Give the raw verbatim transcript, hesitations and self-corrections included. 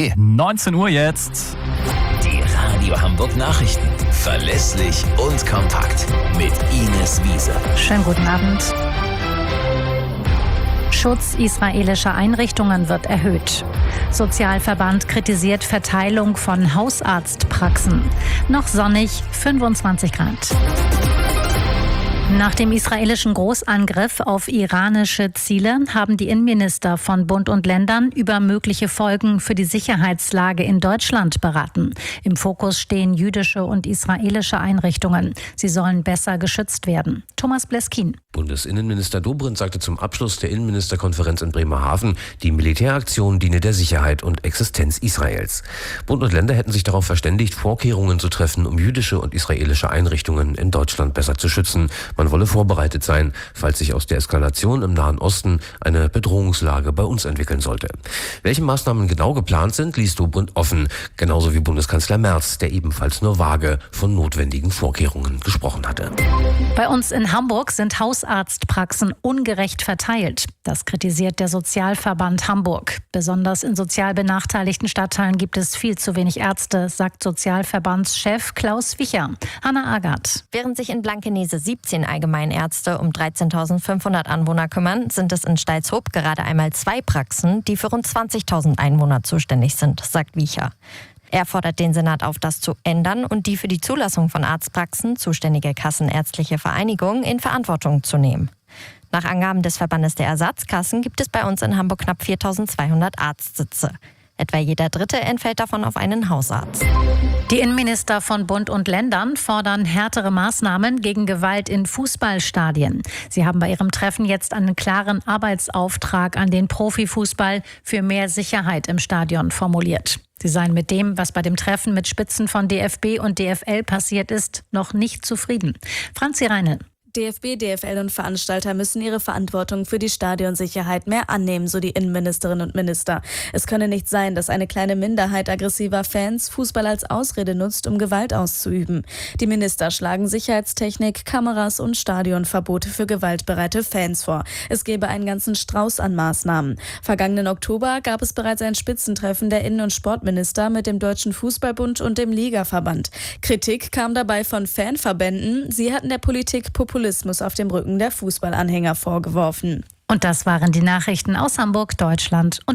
B. neunzehn Uhr jetzt. Die Radio Hamburg Nachrichten. Verlässlich und kompakt. Mit Ines Wiese. Schönen guten Abend. Schutz israelischer Einrichtungen wird erhöht. Sozialverband kritisiert Verteilung von Hausarztpraxen. Noch sonnig, fünfundzwanzig Grad. Nach dem israelischen Großangriff auf iranische Ziele haben die Innenminister von Bund und Ländern über mögliche Folgen für die Sicherheitslage in Deutschland beraten. Im Fokus stehen jüdische und israelische Einrichtungen. Sie sollen besser geschützt werden. Thomas Bleskin. Bundesinnenminister Dobrindt sagte zum Abschluss der Innenministerkonferenz in Bremerhaven, die Militäraktion diene der Sicherheit und Existenz Israels. Bund und Länder hätten sich darauf verständigt, Vorkehrungen zu treffen, um jüdische und israelische Einrichtungen in Deutschland besser zu schützen. Man wolle vorbereitet sein, falls sich aus der Eskalation im Nahen Osten eine Bedrohungslage bei uns entwickeln sollte. Welche Maßnahmen genau geplant sind, ließ Dobrindt offen, genauso wie Bundeskanzler Merz, der ebenfalls nur vage von notwendigen Vorkehrungen gesprochen hatte. Bei uns in Hamburg sind Hausarztpraxen ungerecht verteilt. Das kritisiert der Sozialverband Hamburg. Besonders in sozial benachteiligten Stadtteilen gibt es viel zu wenig Ärzte, sagt Sozialverbandschef Klaus Wicher. Hanna Agath. Während sich in Blankenese siebzehn Allgemeinärzte um dreizehntausendfünfhundert Anwohner kümmern, sind es in Stalzhoop gerade einmal zwei Praxen, die für rund zwanzigtausend Einwohner zuständig sind, sagt Wicher. Er fordert den Senat auf, das zu ändern und die für die Zulassung von Arztpraxen zuständige Kassenärztliche Vereinigung in Verantwortung zu nehmen. Nach Angaben des Verbandes der Ersatzkassen gibt es bei uns in Hamburg knapp viertausendzweihundert Arztsitze. Etwa jeder Dritte entfällt davon auf einen Hausarzt. Die Innenminister von Bund und Ländern fordern härtere Maßnahmen gegen Gewalt in Fußballstadien. Sie haben bei ihrem Treffen jetzt einen klaren Arbeitsauftrag an den Profifußball für mehr Sicherheit im Stadion formuliert. Sie seien mit dem, was bei dem Treffen mit Spitzen von D F B und D F L passiert ist, noch nicht zufrieden. Franzi Reine. D F B, D F L und Veranstalter müssen ihre Verantwortung für die Stadionsicherheit mehr annehmen, so die Innenministerinnen und Minister. Es könne nicht sein, dass eine kleine Minderheit aggressiver Fans Fußball als Ausrede nutzt, um Gewalt auszuüben. Die Minister schlagen Sicherheitstechnik, Kameras und Stadionverbote für gewaltbereite Fans vor. Es gäbe einen ganzen Strauß an Maßnahmen. Vergangenen Oktober gab es bereits ein Spitzentreffen der Innen- und Sportminister mit dem Deutschen Fußballbund und dem Ligaverband. Kritik kam dabei von Fanverbänden. Sie hatten der Politik Populismus auf dem Rücken der Fußballanhänger vorgeworfen. Und das waren die Nachrichten aus Hamburg, Deutschland und